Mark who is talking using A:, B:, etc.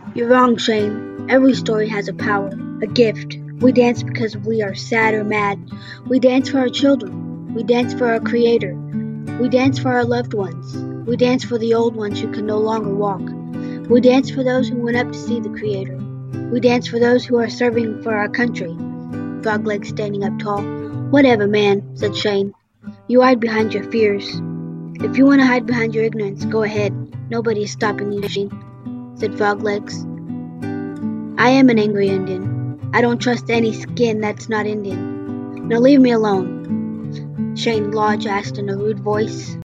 A: You're wrong, Shane. Every story has a power, a gift. We dance because we are sad or mad. We dance for our children. We dance for our Creator. We dance for our loved ones. We dance for the old ones who can no longer walk. We dance for those who went up to see the Creator. We dance for those who are serving for our country. Frogleg standing up tall. Whatever, man, said Shane. You hide behind your fears. If you want to hide behind your ignorance, go ahead. Nobody is stopping you, Shane, said Froglegs. I am an angry Indian. I don't trust any skin that's not Indian. Now leave me alone, Shane Lodge asked in a rude voice.